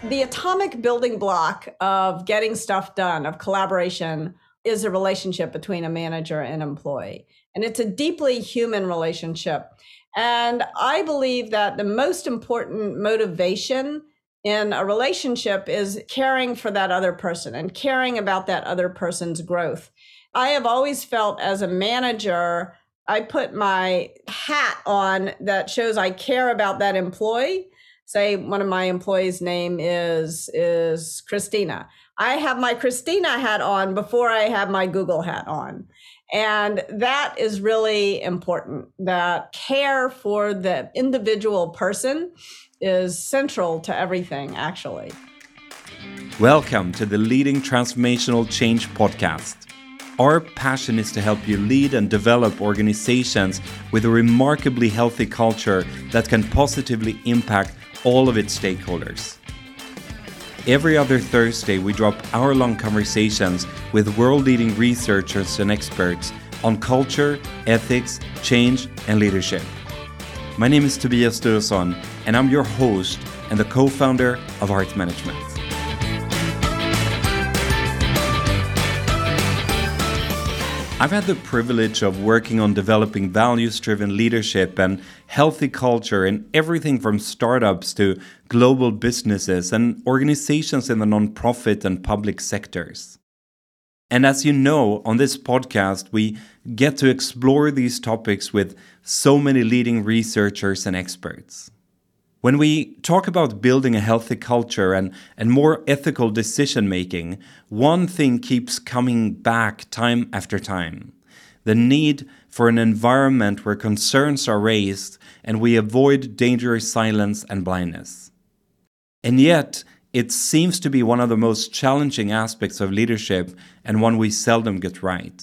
The atomic building block of getting stuff done, of collaboration, is a relationship between a manager and employee. And it's a deeply human relationship. And I believe that the most important motivation in a relationship is caring for that other person and caring about that other person's growth. I have always felt as a manager, I put my hat on that shows I care about that employee. Say one of my employees' name is Christina. I have my Christina hat on before I have my Google hat on. And that is really important. That care for the individual person is central to everything, actually. Welcome to the Leading Transformational Change podcast. Our passion is to help you lead and develop organizations with a remarkably healthy culture that can positively impact all of its stakeholders. Every other Thursday, we drop hour-long conversations with world-leading researchers and experts on culture, ethics, change, and leadership. My name is Tobias Sturesson, and I'm your host and the co-founder of Heart Management. I've had the privilege of working on developing values-driven leadership and healthy culture in everything from startups to global businesses and organizations in the nonprofit and public sectors. And as you know, on this podcast, we get to explore these topics with so many leading researchers and experts. When we talk about building a healthy culture and more ethical decision-making, one thing keeps coming back time after time: the need for an environment where concerns are raised and we avoid dangerous silence and blindness. And yet, it seems to be one of the most challenging aspects of leadership and one we seldom get right.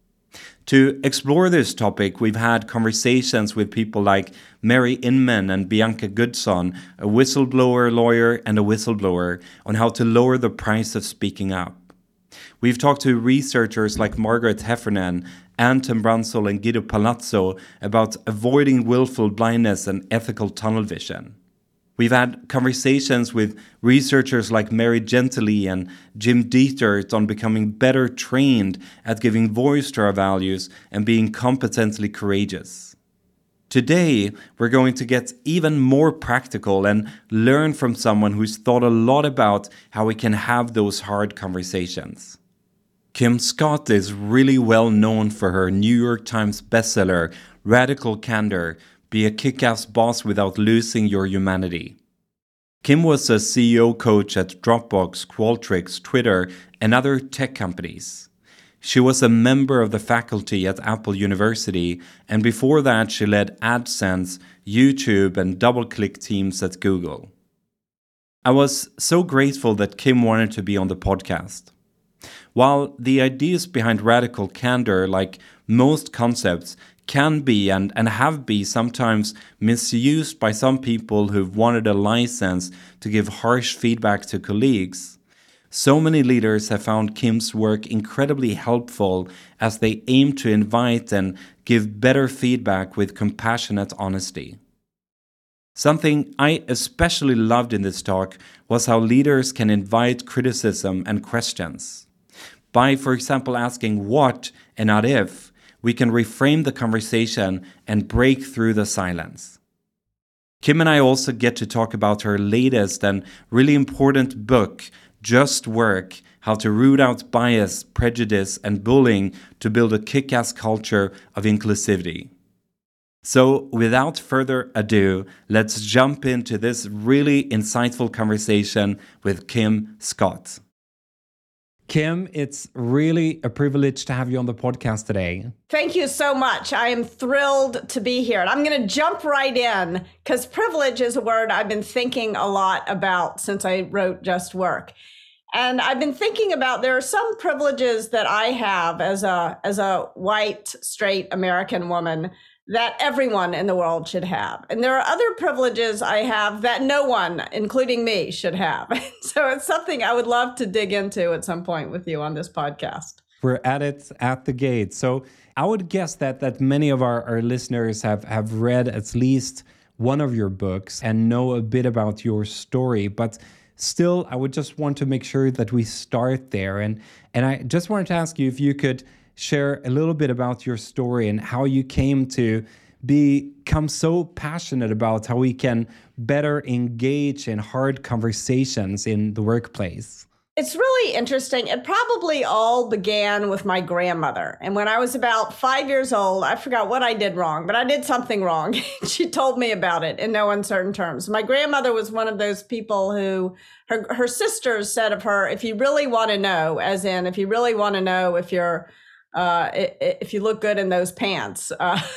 To explore this topic, we've had conversations with people like Mary Inman and Bianca Goodson, a whistleblower lawyer and a whistleblower, on how to lower the price of speaking up. We've talked to researchers like Margaret Heffernan, Anne Tembransel, and Guido Palazzo about avoiding willful blindness and ethical tunnel vision. We've had conversations with researchers like Mary Gentili and Jim Dietert on becoming better trained at giving voice to our values and being competently courageous. Today, we're going to get even more practical and learn from someone who's thought a lot about how we can have those hard conversations. Kim Scott is really well known for her New York Times bestseller, Radical Candor: Be a Kick-Ass Boss Without Losing Your Humanity. Kim was a CEO coach at Dropbox, Qualtrics, Twitter, and other tech companies. She was a member of the faculty at Apple University, and before that she led AdSense, YouTube, and DoubleClick teams at Google. I was so grateful that Kim wanted to be on the podcast. While the ideas behind Radical Candor, like most concepts, can be and have been sometimes misused by some people who've wanted a license to give harsh feedback to colleagues, so many leaders have found Kim's work incredibly helpful as they aim to invite and give better feedback with compassionate honesty. Something I especially loved in this talk was how leaders can invite criticism and questions. By, for example, asking what and not if, we can reframe the conversation and break through the silence. Kim and I also get to talk about her latest and really important book, Just Work: How to Root Out Bias, Prejudice, and Bullying to Build a Kick-Ass Culture of Inclusivity. So without further ado, let's jump into this really insightful conversation with Kim Scott. Kim, it's really a privilege to have you on the podcast today. Thank you so much. I am thrilled to be here. And I'm going to jump right in because privilege is a word I've been thinking a lot about since I wrote Just Work. And I've been thinking about there are some privileges that I have as a white, straight American woman that everyone in the world should have. And there are other privileges I have that no one, including me, should have. So it's something I would love to dig into at some point with you on this podcast. We're at it at the gate. So I would guess that many of our listeners have read at least one of your books and know a bit about your story. But still, I would just want to make sure that we start there. And I just wanted to ask you if you could share a little bit about your story and how you came to become so passionate about how we can better engage in hard conversations in the workplace. It's really interesting. It probably all began with my grandmother. And when I was about 5 years old, I forgot what I did wrong, but I did something wrong. She told me about it in no uncertain terms. My grandmother was one of those people who her sisters said of her, if you really want to know, as in, if you really want to know if you look good in those pants,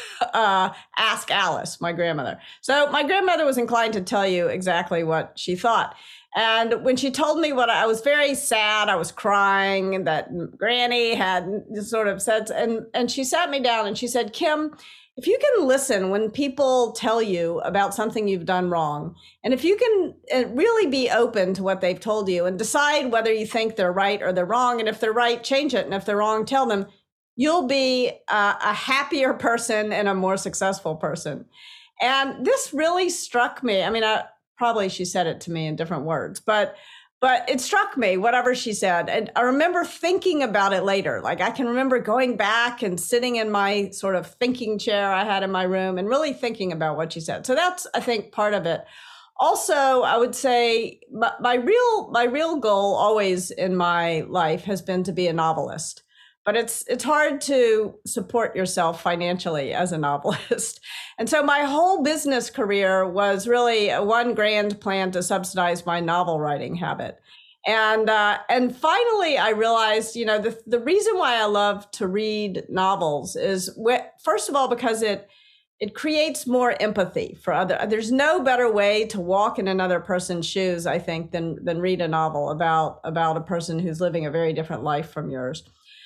ask Alice, my grandmother. So my grandmother was inclined to tell you exactly what she thought. And when she told me I was very sad, I was crying that Granny had sort of said, and she sat me down and she said, Kim, if you can listen when people tell you about something you've done wrong, and if you can really be open to what they've told you and decide whether you think they're right or they're wrong, and if they're right, change it. And if they're wrong, tell them, you'll be a happier person and a more successful person. And this really struck me. I mean, probably she said it to me in different words, but it struck me, whatever she said. And I remember thinking about it later. Like I can remember going back and sitting in my sort of thinking chair I had in my room and really thinking about what she said. So that's, I think, part of it. Also, I would say my real goal always in my life has been to be a novelist. But it's hard to support yourself financially as a novelist. And so my whole business career was really one grand plan to subsidize my novel writing habit. And finally, I realized, the reason why I love to read novels is, first of all, because it creates more empathy for other. There's no better way to walk in another person's shoes, I think, than read a novel about a person who's living a very different life from yours.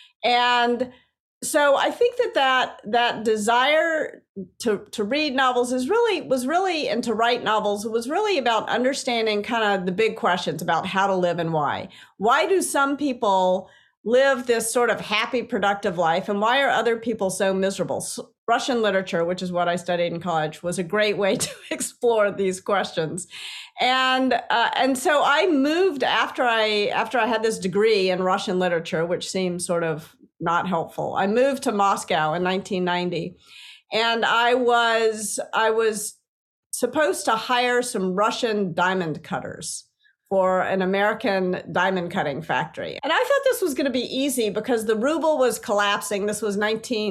And so I think that desire to read novels was really, and to write novels, was really about understanding kind of the big questions about how to live and why. Why do some people live this sort of happy, productive life, and why are other people so miserable? Russian literature, which is what I studied in college, was a great way to explore these questions. And so I moved after I had this degree in Russian literature, which seemed sort of not helpful. I moved to Moscow in 1990, and I was supposed to hire some Russian diamond cutters for an American diamond cutting factory. And I thought this was going to be easy because the ruble was collapsing. This was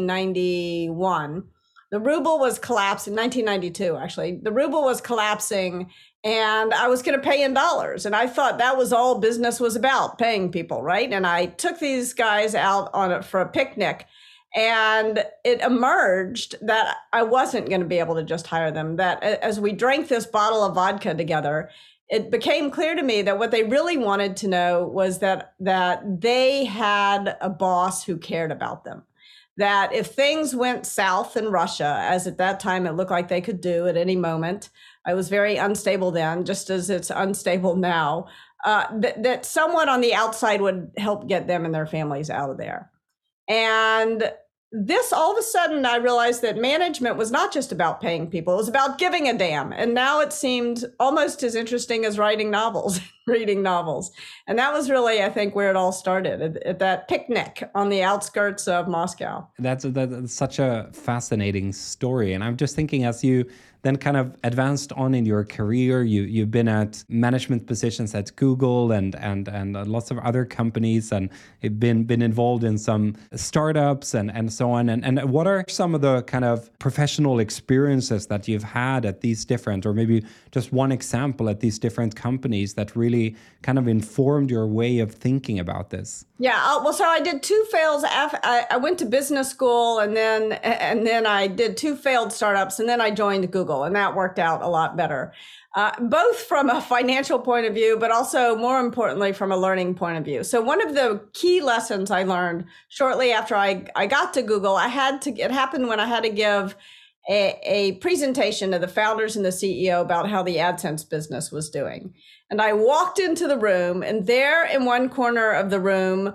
1991. The ruble was collapsing, 1992, actually. The ruble was collapsing, and I was going to pay in dollars. And I thought that was all business was about, paying people, right? And I took these guys out for a picnic, and it emerged that I wasn't going to be able to just hire them. That as we drank this bottle of vodka together, it became clear to me that what they really wanted to know was that they had a boss who cared about them. That if things went south in Russia, as at that time it looked like they could do at any moment, I was very unstable then, just as it's unstable now, that someone on the outside would help get them and their families out of there. And this, all of a sudden, I realized that management was not just about paying people, it was about giving a damn. And now it seemed almost as interesting as writing novels, reading novels. And that was really, I think, where it all started, at that picnic on the outskirts of Moscow. That's such a fascinating story. And I'm just thinking, as you then kind of advanced on in your career, you've been at management positions at Google and lots of other companies, and you've been involved in some startups and so on. And what are some of the kind of professional experiences that you've had at these different, or maybe just one example at these different companies that really kind of informed your way of thinking about this? Yeah, well, so I did two fails. I went to business school, and then I did two failed startups, and then I joined Google, and that worked out a lot better, both from a financial point of view, but also more importantly from a learning point of view. So one of the key lessons I learned shortly after I got to Google, it happened when I had to give a presentation to the founders and the CEO about how the AdSense business was doing. And I walked into the room, and there in one corner of the room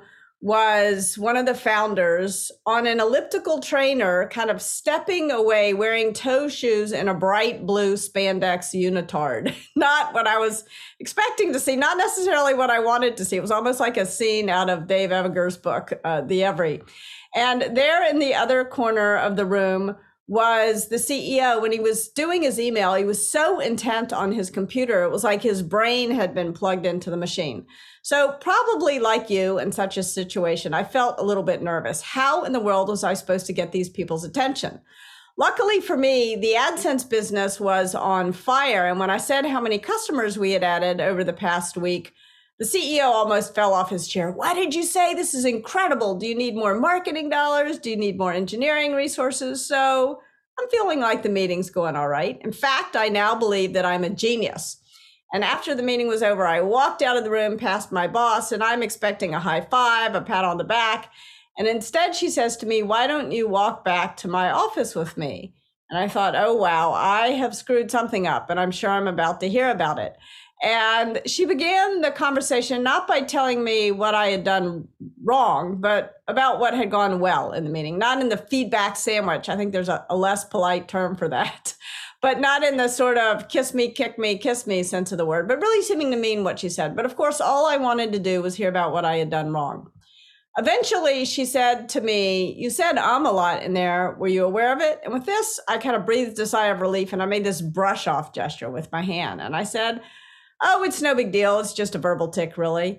was one of the founders on an elliptical trainer, kind of stepping away, wearing toe shoes and a bright blue spandex unitard. Not what I was expecting to see, not necessarily what I wanted to see. It was almost like a scene out of Dave Evinger's book, The Every. And there in the other corner of the room was the CEO. When he was doing his email, he was so intent on his computer, it was like his brain had been plugged into the machine. So probably like you in such a situation, I felt a little bit nervous. How in the world was I supposed to get these people's attention? Luckily for me, the AdSense business was on fire. And when I said how many customers we had added over the past week, the CEO almost fell off his chair. Why did you say this is incredible? Do you need more marketing dollars? Do you need more engineering resources? So I'm feeling like the meeting's going all right. In fact, I now believe that I'm a genius. And after the meeting was over, I walked out of the room past my boss, and I'm expecting a high five, a pat on the back. And instead, she says to me, why don't you walk back to my office with me? And I thought, oh, wow, I have screwed something up, and I'm sure I'm about to hear about it. And she began the conversation not by telling me what I had done wrong, but about what had gone well in the meeting, not in the feedback sandwich. I think there's a less polite term for that. But not in the sort of kiss me, kiss me sense of the word, but really seeming to mean what she said. But of course, all I wanted to do was hear about what I had done wrong. Eventually, she said to me, you said a lot in there. Were you aware of it? And with this, I kind of breathed a sigh of relief, and I made this brush off gesture with my hand. And I said, oh, it's no big deal. It's just a verbal tick, really.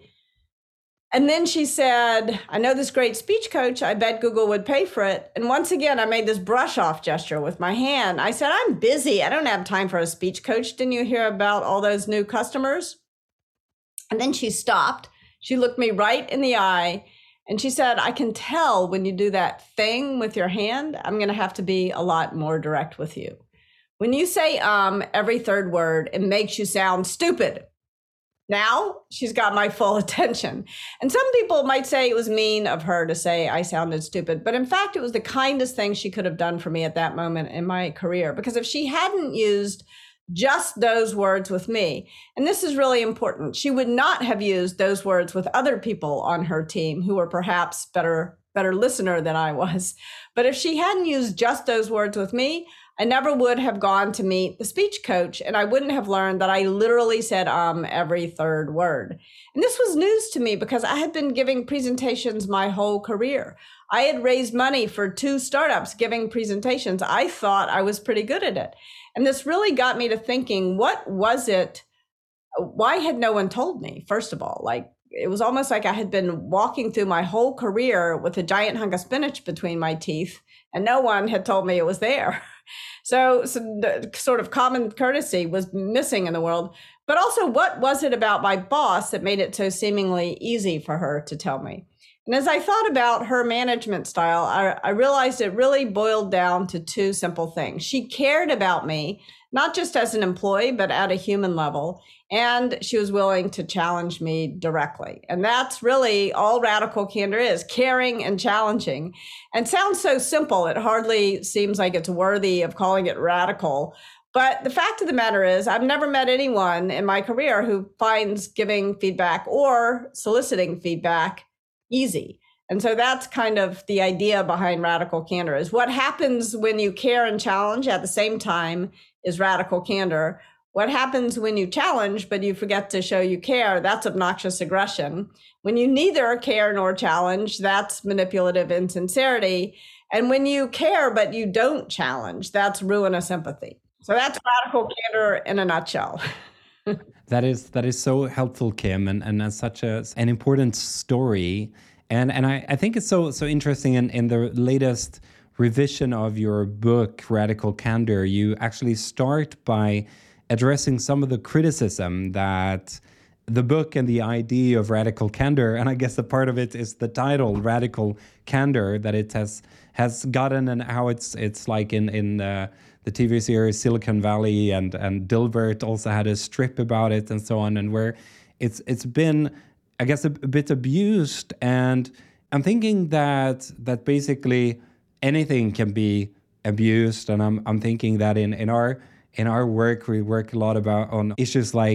And then she said, I know this great speech coach. I bet Google would pay for it. And once again, I made this brush off gesture with my hand. I said, I'm busy. I don't have time for a speech coach. Didn't you hear about all those new customers? And then she stopped. She looked me right in the eye and she said, I can tell when you do that thing with your hand, I'm going to have to be a lot more direct with you. When you say every third word, it makes you sound stupid. Now she's got my full attention. And some people might say it was mean of her to say I sounded stupid, but in fact, it was the kindest thing she could have done for me at that moment in my career. Because if she hadn't used just those words with me, and this is really important, she would not have used those words with other people on her team who were perhaps better listener than I was. But if she hadn't used just those words with me, I never would have gone to meet the speech coach, and I wouldn't have learned that I literally said every third word. And this was news to me because I had been giving presentations my whole career. I had raised money for 2 startups giving presentations. I thought I was pretty good at it. And this really got me to thinking, what was it? Why had no one told me, first of all? Like, it was almost like I had been walking through my whole career with a giant hunk of spinach between my teeth, and no one had told me it was there. So the sort of common courtesy was missing in the world. But also, what was it about my boss that made it so seemingly easy for her to tell me? And as I thought about her management style, I realized it really boiled down to 2 simple things. She cared about me, not just as an employee, but at a human level. And she was willing to challenge me directly. And that's really all radical candor is, caring and challenging. And sounds so simple, it hardly seems like it's worthy of calling it radical. But the fact of the matter is, I've never met anyone in my career who finds giving feedback or soliciting feedback easy. And so that's kind of the idea behind radical candor, is what happens when you care and challenge at the same time is radical candor. What happens when you challenge, but you forget to show you care? That's obnoxious aggression. When you neither care nor challenge, that's manipulative insincerity. And when you care, but you don't challenge, that's ruinous empathy. So that's radical candor in a nutshell. That is so helpful, Kim, and such an important story. And I think it's so interesting in the latest revision of your book, Radical Candor, you actually start by addressing some of the criticism that the book and the idea of radical candor, and I guess a part of it is the title, Radical Candor, that it has gotten, and how it's like in the TV series Silicon Valley, and Dilbert also had a strip about it and so on, and where it's been, I guess, a bit abused. And I'm thinking that basically anything can be abused, and I'm thinking that in our work, we work a lot on issues like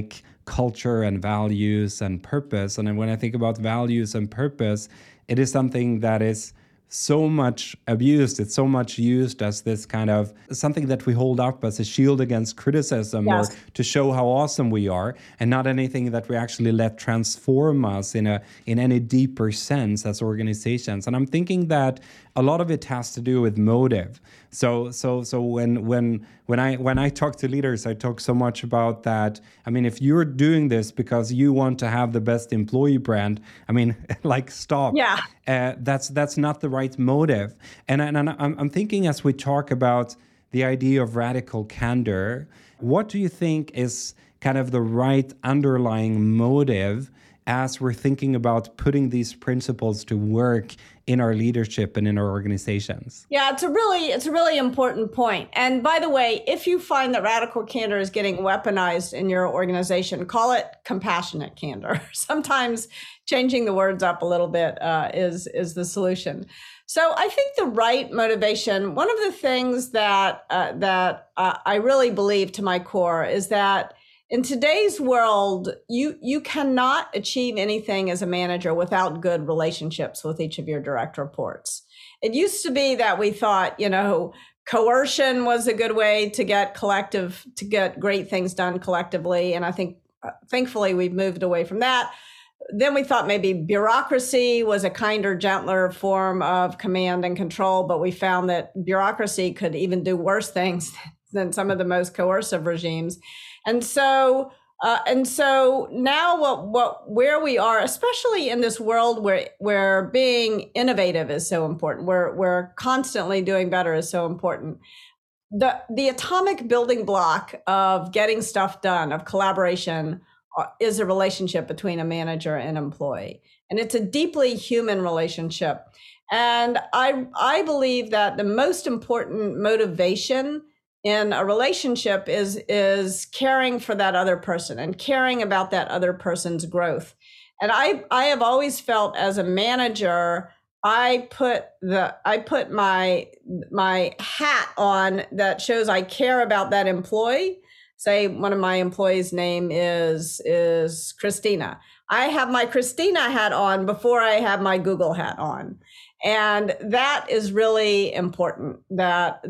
culture and values and purpose. And when I think about values and purpose, it is something that is so much abused. It's so much used as this kind of something that we hold up as a shield against criticism, Yes. or to show how awesome we are, and not anything that we actually let transform us in any deeper sense as organizations. And I'm thinking that a lot of it has to do with motive. So when I talk to leaders, I talk so much about that. I mean, if you're doing this because you want to have the best employee brand, I mean, like, stop. Yeah. That's not the right motive. And I'm thinking, as we talk about the idea of radical candor, what do you think is kind of the right underlying motive as we're thinking about putting these principles to work in our leadership and in our organizations? Yeah, it's a really important point. And by the way, if you find that radical candor is getting weaponized in your organization, call it compassionate candor. Sometimes changing the words up a little bit is the solution. So I think the right motivation, one of the things that I really believe to my core is that in today's world, you cannot achieve anything as a manager without good relationships with each of your direct reports. It used to be that we thought, coercion was a good way to get great things done collectively. And I think, thankfully, we've moved away from that. Then we thought maybe bureaucracy was a kinder, gentler form of command and control, but we found that bureaucracy could even do worse things than some of the most coercive regimes. And so now where we are, especially in this world where being innovative is so important, where constantly doing better is so important. The atomic building block of getting stuff done, of collaboration, is a relationship between a manager and employee. And it's a deeply human relationship. And I believe that the most important motivation in a relationship is caring for that other person and caring about that other person's growth. And I have always felt, as a manager, I put my hat on that shows I care about that employee. Say one of my employees' name is Christina. I have my Christina hat on before I have my Google hat on. And that is really important, that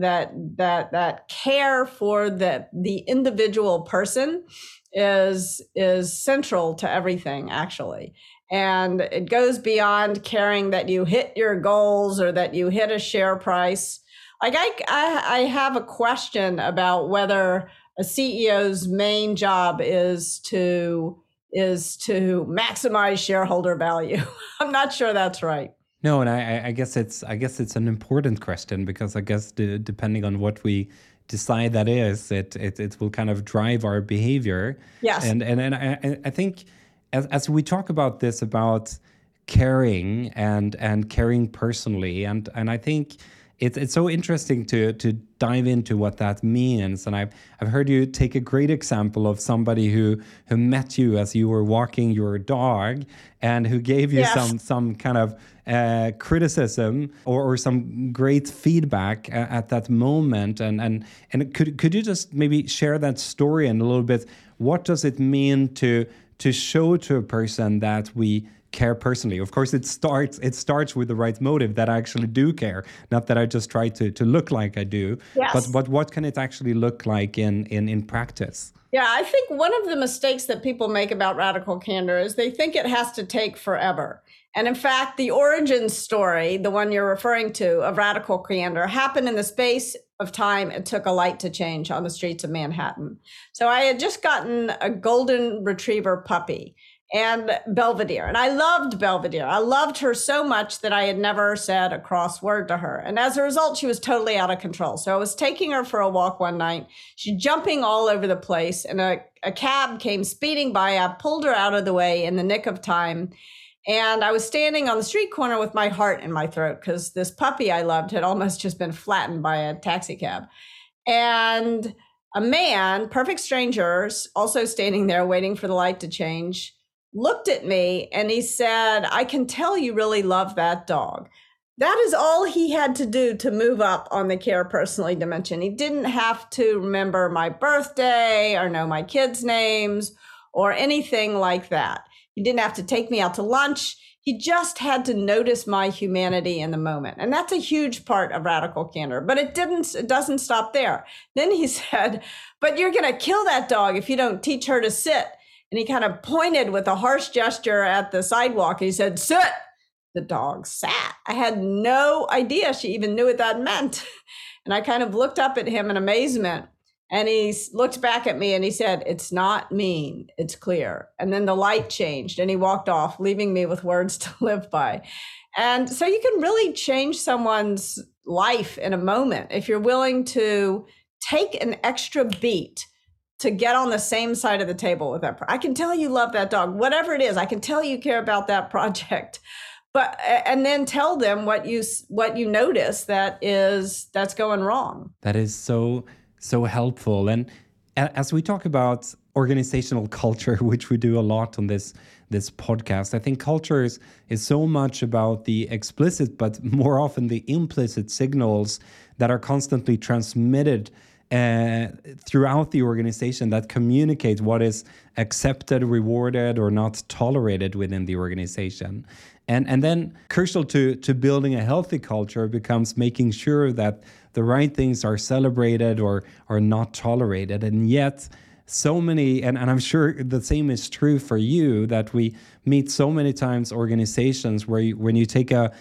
care for the individual person is central to everything, actually. And it goes beyond caring that you hit your goals or that you hit a share price. Like I have a question about whether a CEO's main job is to maximize shareholder value. I'm not sure that's right. No, and I guess it's an important question, because I guess depending on what we decide that is, it will kind of drive our behavior. Yes. And I think as we talk about this, about caring and caring personally, and I think it's so interesting to dive into what that means. And I've heard you take a great example of somebody who met you as you were walking your dog, and who gave you Yes. some kind of criticism or some great feedback at that moment. And could you just maybe share that story in a little bit? What does it mean to show to a person that we care personally? Of course, it starts with the right motive, that I actually do care, not that I just try to look like I do. Yes. But what can it actually look like in practice? Yeah, I think one of the mistakes that people make about radical candor is they think it has to take forever. And in fact, the origin story, the one you're referring to, of radical candor, happened in the space of time it took a light to change on the streets of Manhattan. So I had just gotten a golden retriever puppy, and Belvedere. And I loved Belvedere. I loved her so much that I had never said a cross word to her. And as a result, she was totally out of control. So I was taking her for a walk one night. She's jumping all over the place, and a cab came speeding by. I pulled her out of the way in the nick of time. And I was standing on the street corner with my heart in my throat, because this puppy I loved had almost just been flattened by a taxi cab. And a man, perfect strangers, also standing there waiting for the light to change, looked at me and he said, "I can tell you really love that dog." That is all he had to do to move up on the care personally dimension. He didn't have to remember my birthday or know my kids' names or anything like that. He didn't have to take me out to lunch. He just had to notice my humanity in the moment. And that's a huge part of radical candor. But it doesn't stop there. Then he said, but you're going to kill that dog if you don't teach her to sit. And he kind of pointed with a harsh gesture at the sidewalk. He said, sit. The dog sat. I had no idea she even knew what that meant. And I kind of looked up at him in amazement. And he looked back at me and he said, it's not mean, it's clear. And then the light changed and he walked off, leaving me with words to live by. And so you can really change someone's life in a moment if you're willing to take an extra beat to get on the same side of the table with that. I can tell you love that dog, whatever it is. I can tell you care about that project. But and then tell them what you notice that's going wrong. That is so helpful. And as we talk about organizational culture, which we do a lot on this podcast, I think culture is so much about the explicit, but more often the implicit signals that are constantly transmitted throughout the organization that communicate what is accepted, rewarded, or not tolerated within the organization. And then crucial to building a healthy culture becomes making sure that the right things are celebrated or are not tolerated. And yet so many, and I'm sure the same is true for you, that we meet so many times organizations where when you take a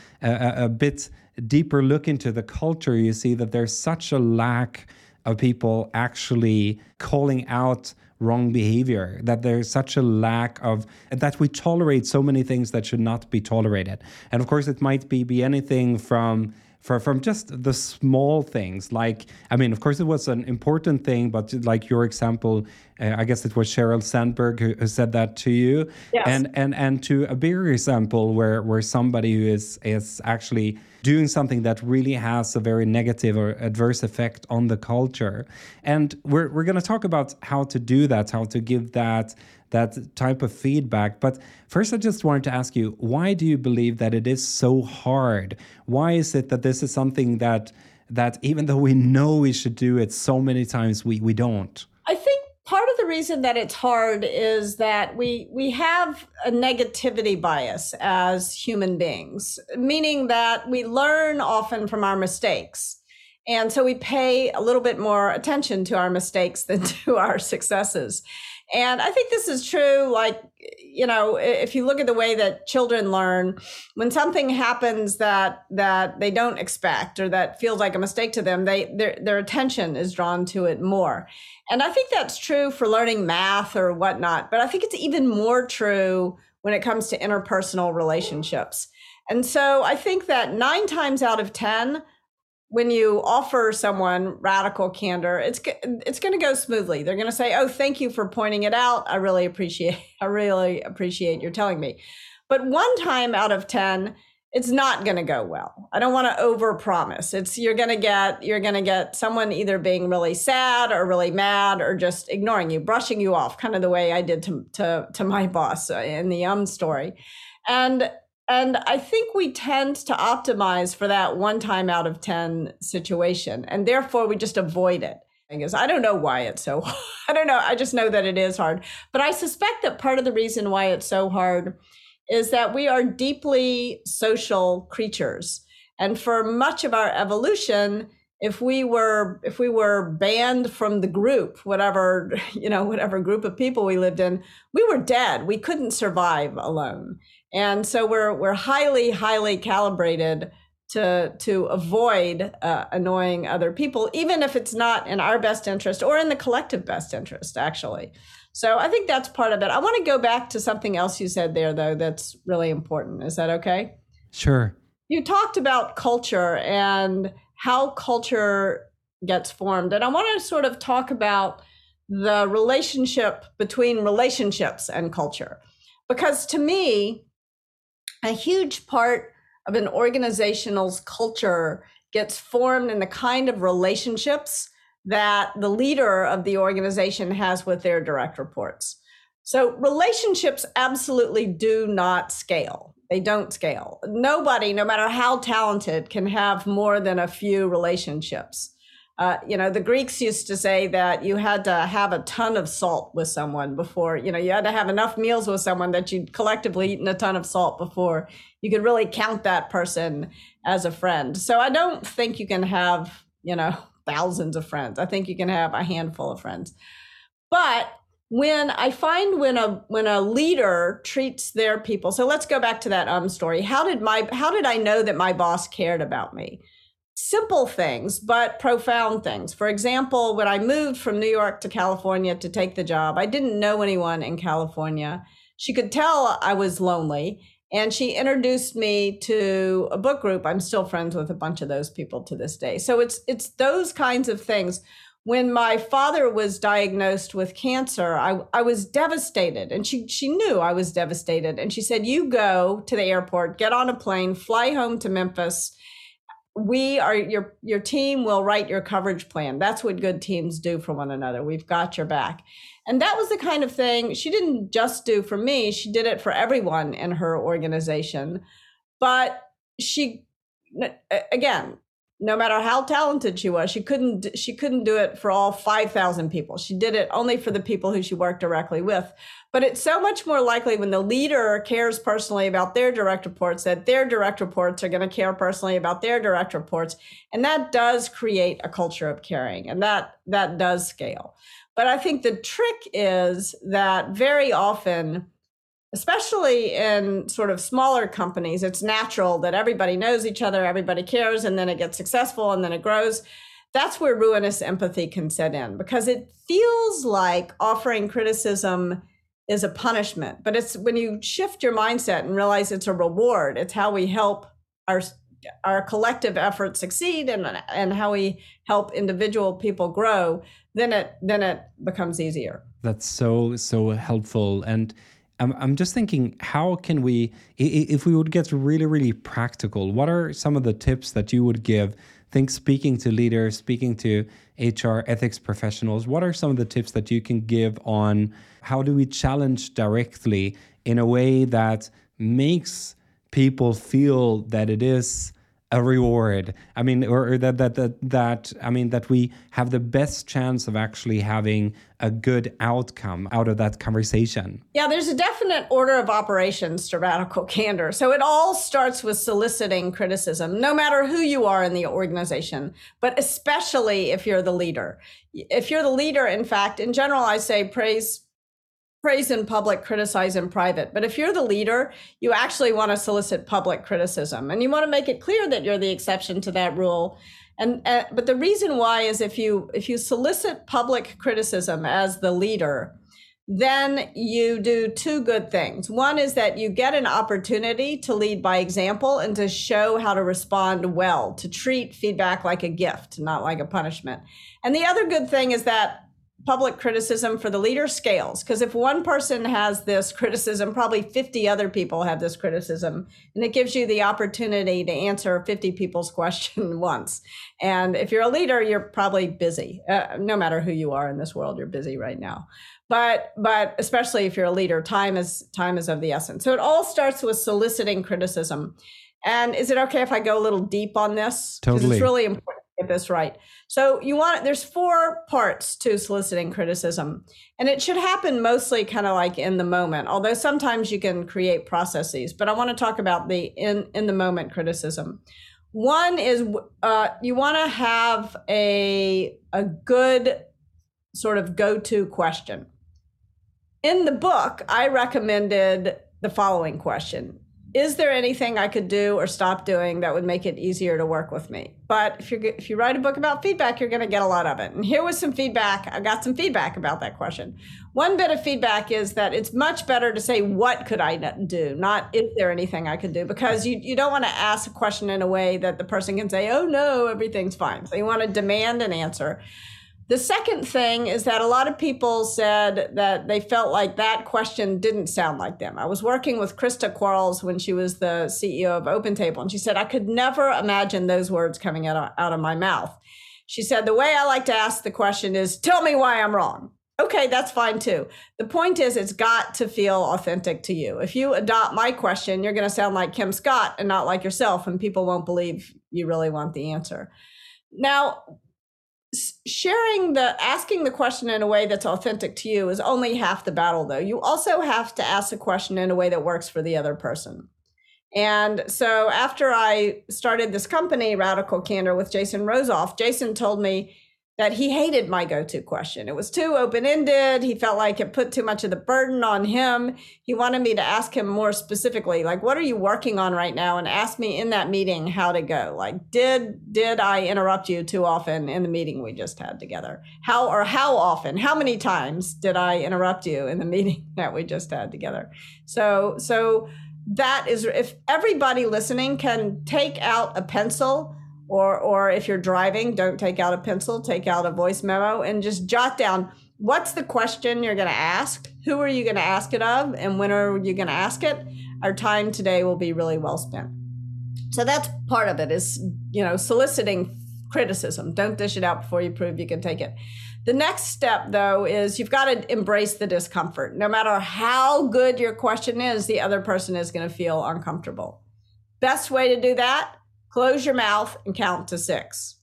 bit deeper look into the culture, you see that there's such a lack of people actually calling out wrong behavior, that there's such a lack of, that we tolerate so many things that should not be tolerated. And of course, it might be anything from just the small things. Like, I mean, of course, it was an important thing, but like your example, I guess it was Sheryl Sandberg who said that to you. Yes. And to a bigger example where somebody who is actually doing something that really has a very negative or adverse effect on the culture. And we're going to talk about how to do that, how to give that type of feedback. But first, I just wanted to ask you, why do you believe that it is so hard? Why is it that this is something that even though we know we should do it so many times, we don't? I think part of the reason that it's hard is that we have a negativity bias as human beings, meaning that we learn often from our mistakes. And so we pay a little bit more attention to our mistakes than to our successes. And I think this is true, like, you know, if you look at the way that children learn, when something happens that they don't expect or that feels like a mistake to them, their attention is drawn to it more. And I think that's true for learning math or whatnot, but I think it's even more true when it comes to interpersonal relationships. And so I think that 9 times out of 10, when you offer someone radical candor, it's going to go smoothly. They're going to say, "Oh, thank you for pointing it out. I really appreciate your telling me." But 1 time out of 10, it's not going to go well. I don't want to overpromise. You're going to get someone either being really sad or really mad or just ignoring you, brushing you off, kind of the way I did to my boss in the story. And I think we tend to optimize for that 1 time out of 10 situation. And therefore, we just avoid it. I don't know why it's so hard. I don't know. I just know that it is hard. But I suspect that part of the reason why it's so hard is that we are deeply social creatures. And for much of our evolution, if we were banned from the group, whatever group of people we lived in, we were dead. We couldn't survive alone. And so we're highly, highly calibrated to avoid annoying other people, even if it's not in our best interest or in the collective best interest, actually. So I think that's part of it. I want to go back to something else you said there, though, that's really important. Is that okay? Sure. You talked about culture and how culture gets formed. And I want to sort of talk about the relationship between relationships and culture. Because to me, a huge part of an organizational's culture gets formed in the kind of relationships that the leader of the organization has with their direct reports. So relationships absolutely do not scale. They don't scale. Nobody, no matter how talented, can have more than a few relationships. The Greeks used to say that you had to have a ton of salt with someone before, you had to have enough meals with someone that you'd collectively eaten a ton of salt before you could really count that person as a friend. So I don't think you can have, thousands of friends. I think you can have a handful of friends. But when a leader treats their people, so let's go back to that story. How did I know that my boss cared about me? Simple things, but profound things. For example, when I moved from New York to California to take the job, I didn't know anyone in California. She could tell I was lonely, and she introduced me to a book group. I'm still friends with a bunch of those people to this day. So it's those kinds of things. When my father was diagnosed with cancer, I was devastated, and she knew I was devastated. And she said, "You go to the airport, get on a plane, fly home to Memphis. Your team will write your coverage plan. That's what good teams do for one another. We've got your back." And that was the kind of thing she didn't just do for me. She did it for everyone in her organization. But she, again, no matter how talented she was, she couldn't do it for all 5,000 people. She did it only for the people who she worked directly with. But it's so much more likely when the leader cares personally about their direct reports that their direct reports are going to care personally about their direct reports. And that does create a culture of caring, and that does scale. But I think the trick is that very often, especially in sort of smaller companies, it's natural that everybody knows each other, everybody cares, and then it gets successful and then it grows. That's where ruinous empathy can set in, because it feels like offering criticism is a punishment. But it's when you shift your mindset and realize it's a reward, it's how we help our collective efforts succeed and how we help individual people grow, then it becomes easier. That's so helpful. And I'm just thinking, how can we, if we would get really, really practical, what are some of the tips that you would give? Think speaking to leaders, speaking to HR ethics professionals, what are some of the tips that you can give on how do we challenge directly in a way that makes people feel that it is a reward? I mean, or that we have the best chance of actually having a good outcome out of that conversation. Yeah, there's a definite order of operations to radical candor. So it all starts with soliciting criticism, no matter who you are in the organization, but especially if you're the leader. If you're the leader, in fact, in general, I say praise in public, criticize in private. But if you're the leader, you actually want to solicit public criticism, and you want to make it clear that you're the exception to that rule. But the reason why is if you solicit public criticism as the leader, then you do two good things. One is that you get an opportunity to lead by example and to show how to respond well, to treat feedback like a gift, not like a punishment. And the other good thing is that public criticism for the leader scales, because if one person has this criticism, probably 50 other people have this criticism, and it gives you the opportunity to answer 50 people's question once. And if you're a leader, you're probably busy. No matter who you are in this world, you're busy right now. But especially if you're a leader, time is of the essence. So it all starts with soliciting criticism. And is it okay if I go a little deep on this? Totally. Because it's really important to get this right. So there's 4 parts to soliciting criticism, and it should happen mostly kind of like in the moment, although sometimes you can create processes, but I want to talk about the in the moment criticism. One is you want to have a good sort of go-to question. In the book, I recommended the following question: is there anything I could do or stop doing that would make it easier to work with me? But if you write a book about feedback, you're going to get a lot of it. And here was some feedback. I got some feedback about that question. One bit of feedback is that it's much better to say, what could I do? Not, is there anything I could do? Because you don't want to ask a question in a way that the person can say, oh no, everything's fine. So you want to demand an answer. The second thing is that a lot of people said that they felt like that question didn't sound like them. I was working with Krista Quarles when she was the CEO of OpenTable, and she said, I could never imagine those words coming out of my mouth. She said, the way I like to ask the question is, tell me why I'm wrong. Okay, that's fine too. The point is, it's got to feel authentic to you. If you adopt my question, you're going to sound like Kim Scott and not like yourself, and people won't believe you really want the answer. Now, asking the question in a way that's authentic to you is only half the battle, though. You also have to ask the question in a way that works for the other person. And so after I started this company, Radical Candor, with Jason Rosoff, Jason told me that he hated my go-to question. It was too open-ended. He felt like it put too much of the burden on him. He wanted me to ask him more specifically, like, what are you working on right now? And ask me in that meeting how to go. Like, did I interrupt you too often in the meeting we just had together? How often? How many times did I interrupt you in the meeting that we just had together? So that is, if everybody listening can take out a pencil, or if you're driving, don't take out a pencil, take out a voice memo and just jot down, what's the question you're going to ask? Who are you going to ask it of? And when are you going to ask it? Our time today will be really well spent. So that's part of it, is, soliciting criticism. Don't dish it out before you prove you can take it. The next step, though, is you've got to embrace the discomfort. No matter how good your question is, the other person is going to feel uncomfortable. Best way to do that: close your mouth and count to 6.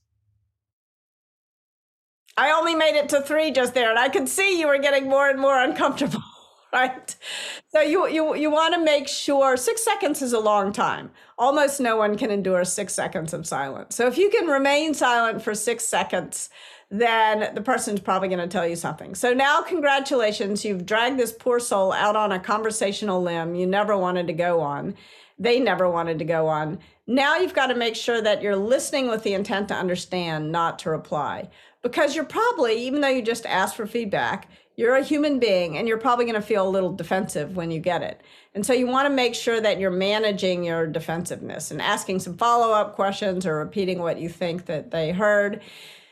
I only made it to 3 just there, and I could see you were getting more and more uncomfortable, right? So you want to make sure 6 seconds is a long time. Almost no one can endure 6 seconds of silence. So if you can remain silent for 6 seconds, then the person's probably going to tell you something. So now, congratulations, you've dragged this poor soul out on a conversational limb you never wanted to go on. They never wanted to go on. Now you've got to make sure that you're listening with the intent to understand, not to reply. Because you're probably, even though you just asked for feedback, you're a human being and you're probably going to feel a little defensive when you get it. And so you want to make sure that you're managing your defensiveness and asking some follow-up questions or repeating what you think that they heard.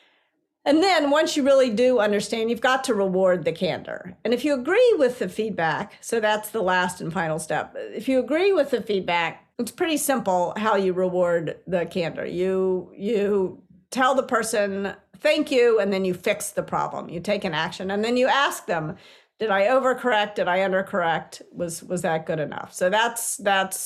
And then once you really do understand, you've got to reward the candor. And if you agree with the feedback, so that's the last and final step. If you agree with the feedback, it's pretty simple how you reward the candor. You tell the person, thank you, and then you fix the problem. You take an action, and then you ask them, did I overcorrect? Did I undercorrect? Was that good enough? So that's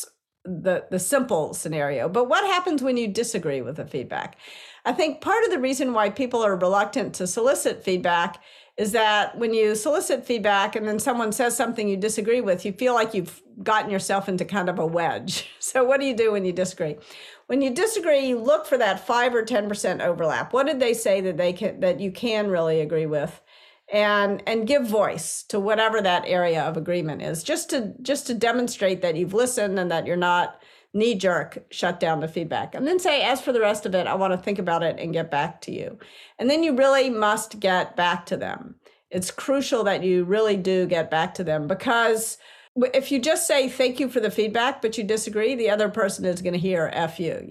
the simple scenario. But what happens when you disagree with the feedback? I think part of the reason why people are reluctant to solicit feedback is that when you solicit feedback and then someone says something you disagree with, you feel like you've gotten yourself into kind of a wedge. So what do you do when you disagree? When you disagree, you look for that 5 or 10% overlap. What did they say that you can really agree with? And give voice to whatever that area of agreement is, just to demonstrate that you've listened and that you're not knee-jerk shut down the feedback. And then say, as for the rest of it, I want to think about it and get back to you. And then you really must get back to them. It's crucial that you really do get back to them, because if you just say thank you for the feedback, but you disagree, the other person is going to hear F you.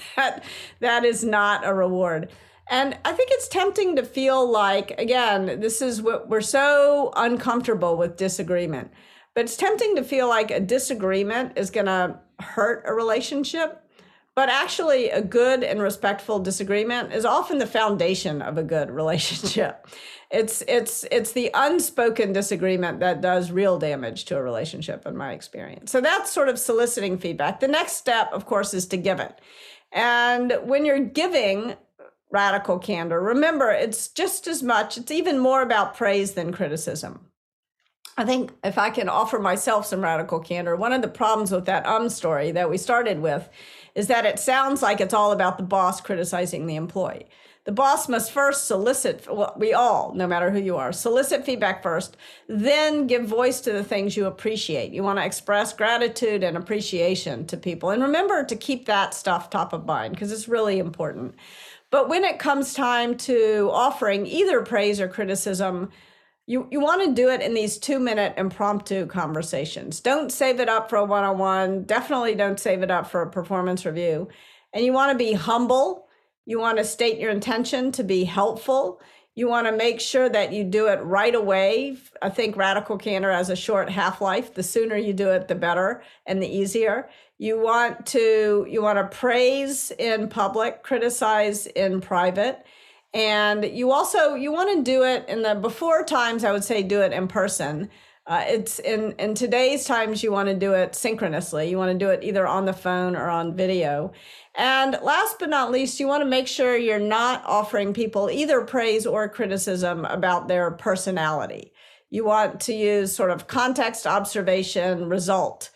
That is not a reward. And I think it's tempting to feel like, again, this is what we're so uncomfortable with disagreement, but it's tempting to feel like a disagreement is going to hurt a relationship. But actually, a good and respectful disagreement is often the foundation of a good relationship. It's the unspoken disagreement that does real damage to a relationship, in my experience. So that's sort of soliciting feedback. The next step, of course, is to give it. And when you're giving radical candor, remember, it's even more about praise than criticism. I think if I can offer myself some radical candor, one of the problems with that story that we started with is that it sounds like it's all about the boss criticizing the employee. The boss must first solicit, we all, no matter who you are, solicit feedback first, then give voice to the things you appreciate. You want to express gratitude and appreciation to people. And remember to keep that stuff top of mind, because it's really important. But when it comes time to offering either praise or criticism, you want to do it in these 2-minute impromptu conversations. Don't save it up for a one-on-one. Definitely don't save it up for a performance review. And you want to be humble. You want to state your intention to be helpful. You want to make sure that you do it right away. I think radical candor has a short half-life. The sooner you do it, the better and the easier. You want to praise in public, criticize in private. And you want to do it in the before times, I would say do it in person. It's in today's times, you want to do it synchronously. You want to do it either on the phone or on video. And last but not least, you want to make sure you're not offering people either praise or criticism about their personality. You want to use sort of context, observation, result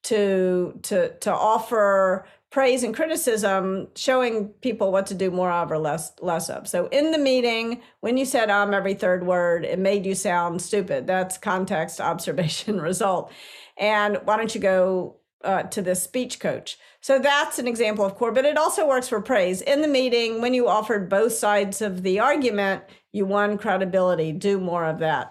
to offer praise and criticism, showing people what to do more of or less of. So in the meeting, when you said every third word, it made you sound stupid. That's context, observation, result. And why don't you go to this speech coach? So that's an example of core, but it also works for praise. In the meeting, when you offered both sides of the argument, you won credibility. Do more of that.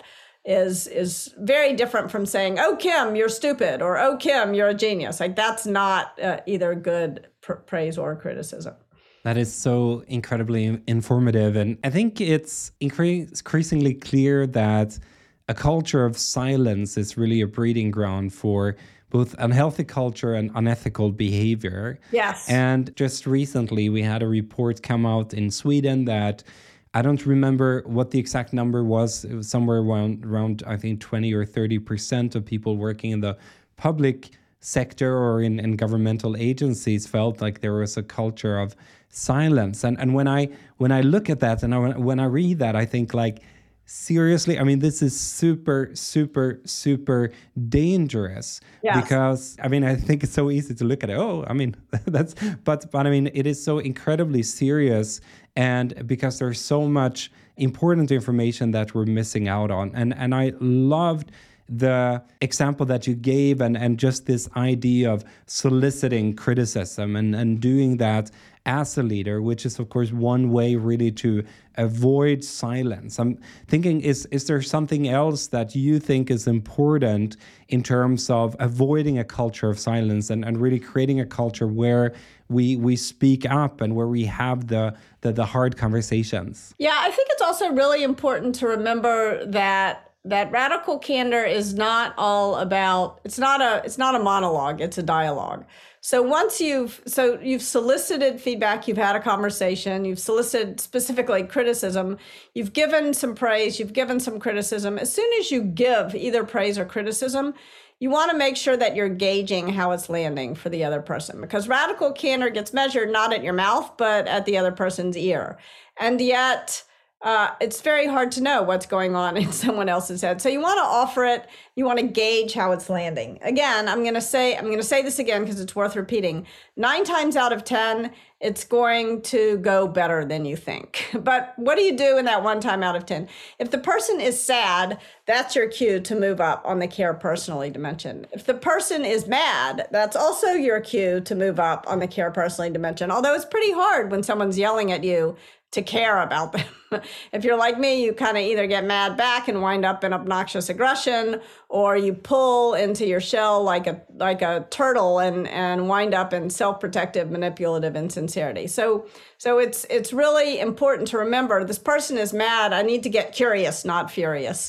Is very different from saying, "Oh, Kim, you're stupid," or "Oh, Kim, you're a genius." Like that's not either good praise or criticism. That is so incredibly informative. And I think it's increasingly clear that a culture of silence is really a breeding ground for both unhealthy culture and unethical behavior. Yes. And just recently, we had a report come out in Sweden that I don't remember what the exact number was. It was somewhere around I think 20 or 30% of people working in the public sector or in governmental agencies felt like there was a culture of silence. And when I look at that and when I read that, I think like, seriously, I mean, this is super, super, super dangerous. Yes. Because I mean, I think it's so easy to look at it. Oh, I mean, but I mean, it is so incredibly serious. And because there's so much important information that we're missing out on. And I loved the example that you gave and just this idea of soliciting criticism and doing that as a leader, which is, of course, one way really to avoid silence. I'm thinking, is there something else that you think is important in terms of avoiding a culture of silence and really creating a culture where we speak up and where we have the hard conversations? Yeah, I think it's also really important to remember that radical candor is not all about, it's not a monologue, it's a dialogue. So once you've solicited feedback, you've had a conversation, you've solicited specifically criticism, you've given some praise, you've given some criticism. As soon as you give either praise or criticism, you want to make sure that you're gauging how it's landing for the other person, because radical candor gets measured not at your mouth, but at the other person's ear. And yet, it's very hard to know what's going on in someone else's head. So you want to offer it. You want to gauge how it's landing. Again, I'm going to say this again because it's worth repeating. 9 times out of 10, it's going to go better than you think. But what do you do in that 1 time out of 10? If the person is sad, that's your cue to move up on the care personally dimension. If the person is mad, that's also your cue to move up on the care personally dimension. Although it's pretty hard when someone's yelling at you to care about them. If you're like me, you kind of either get mad back and wind up in obnoxious aggression, or you pull into your shell like a turtle and wind up in self-protective, manipulative insincerity. So it's really important to remember this person is mad. I need to get curious, not furious.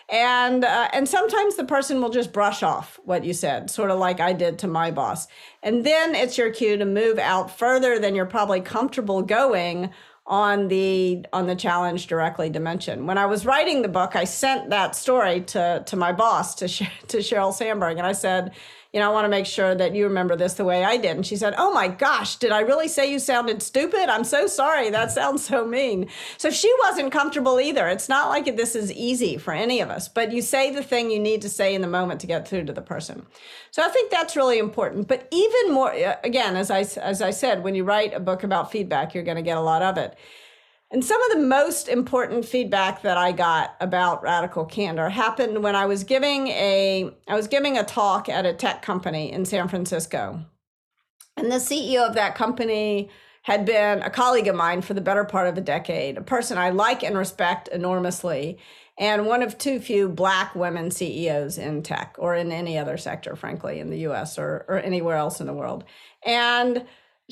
And sometimes the person will just brush off what you said, sort of like I did to my boss. And then it's your cue to move out further than you're probably comfortable going on the challenge directly dimension. When I was writing the book, I sent that story to my boss, to Sheryl Sandberg, and I said, I want to make sure that you remember this the way I did. And she said, "Oh my gosh, did I really say you sounded stupid? I'm so sorry. That sounds so mean." So she wasn't comfortable either. It's not like this is easy for any of us, but you say the thing you need to say in the moment to get through to the person. So I think that's really important. But even more, again, as I said, when you write a book about feedback, you're going to get a lot of it. And some of the most important feedback that I got about radical candor happened when I was giving a talk at a tech company in San Francisco. And the CEO of that company had been a colleague of mine for the better part of a decade, a person I like and respect enormously, and one of too few Black women CEOs in tech or in any other sector, frankly, in the US or anywhere else in the world. And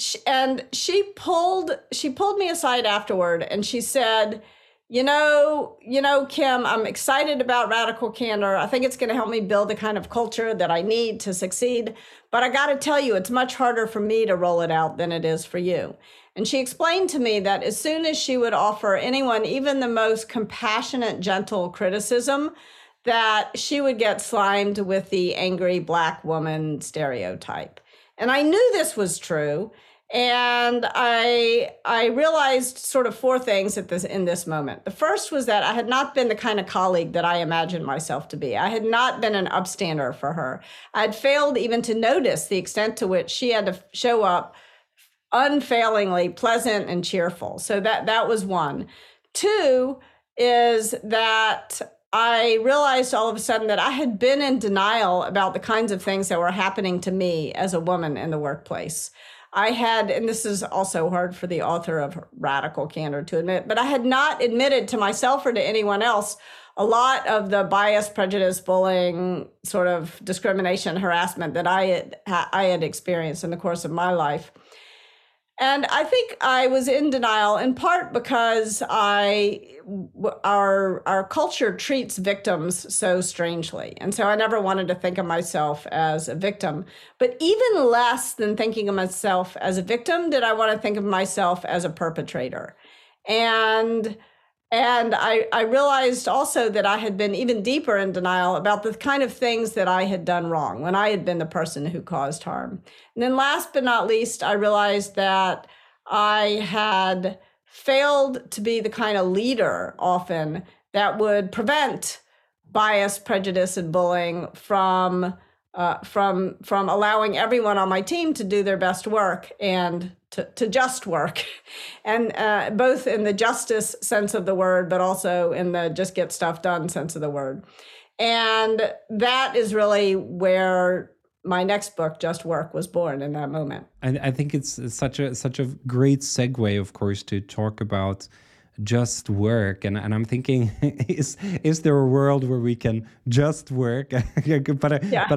she pulled me aside afterward and she said, you know, Kim, I'm excited about radical candor. I think it's going to help me build the kind of culture that I need to succeed. But I got to tell you, it's much harder for me to roll it out than it is for you. And she explained to me that as soon as she would offer anyone even the most compassionate, gentle criticism, that she would get slimed with the angry Black woman stereotype. And I knew this was true. And I realized sort of four things in this moment. The first was that I had not been the kind of colleague that I imagined myself to be. I had not been an upstander for her. I had failed even to notice the extent to which she had to show up unfailingly pleasant and cheerful. So that was one. Two is that I realized all of a sudden that I had been in denial about the kinds of things that were happening to me as a woman in the workplace. I had, and this is also hard for the author of Radical Candor to admit, but I had not admitted to myself or to anyone else a lot of the bias, prejudice, bullying, sort of discrimination, harassment that I had experienced in the course of my life. And I think I was in denial in part because our culture treats victims so strangely. And so I never wanted to think of myself as a victim. But even less than thinking of myself as a victim did I want to think of myself as a perpetrator. And I realized also that I had been even deeper in denial about the kind of things that I had done wrong when I had been the person who caused harm. And then last but not least, I realized that I had failed to be the kind of leader often that would prevent bias, prejudice, and bullying from allowing everyone on my team to do their best work and to just work, and both in the justice sense of the word, but also in the just get stuff done sense of the word. And that is really where my next book, Just Work, was born in that moment. I think it's such a great segue, of course, to talk about just work, and I'm thinking, is there a world where we can just work? but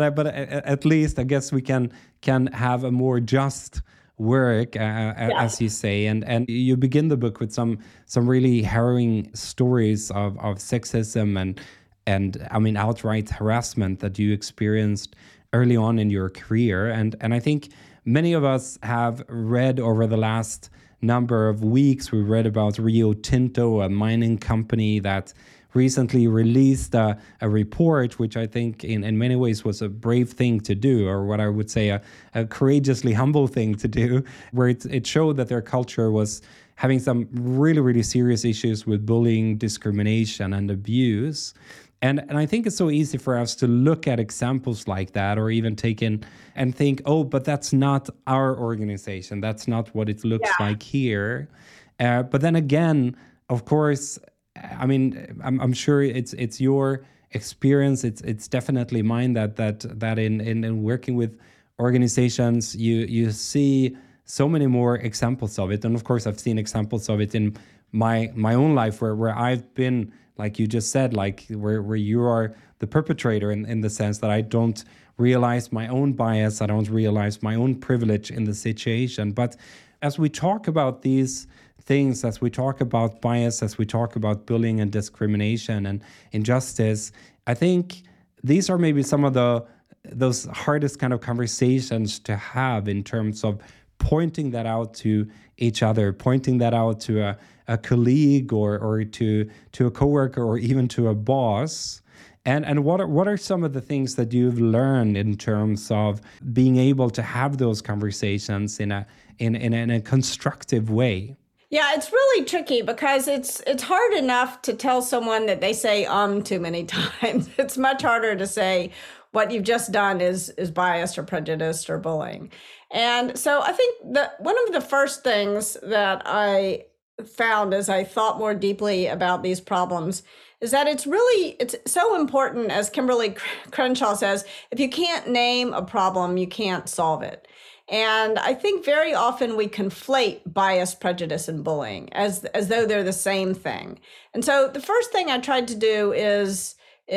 at least I guess we can have a more just work, as you say, and you begin the book with some really harrowing stories of sexism and I mean outright harassment that you experienced early on in your career, and I think many of us have read over the last number of weeks. We read about Rio Tinto, a mining company that recently released a report, which I think in many ways was a brave thing to do, or what I would say a courageously humble thing to do, where it showed that their culture was having some really, really serious issues with bullying, discrimination, and abuse. And I think it's so easy for us to look at examples like that, or even take in and think, oh, but that's not our organization. That's not what it looks like here. But then again, of course, I mean, I'm sure it's your experience. It's definitely mine that in working with organizations, you see so many more examples of it. And of course, I've seen examples of it in my own life where I've been, like you just said, like where you are the perpetrator in the sense that I don't realize my own bias, I don't realize my own privilege in the situation. But as we talk about these things, as we talk about bias, as we talk about bullying and discrimination and injustice, I think these are maybe some of those hardest kind of conversations to have in terms of pointing that out to each other, pointing that out to a colleague or to a coworker or even to a boss. And what are some of the things that you've learned in terms of being able to have those conversations in a constructive way? Yeah, it's really tricky because it's hard enough to tell someone that they say too many times. It's much harder to say what you've just done is biased or prejudiced or bullying. And so I think that one of the first things that I found as I thought more deeply about these problems is that it's so important, as Kimberly Crenshaw says, if you can't name a problem, you can't solve it. And I think very often we conflate bias, prejudice, and bullying as though they're the same thing. And so the first thing I tried to do is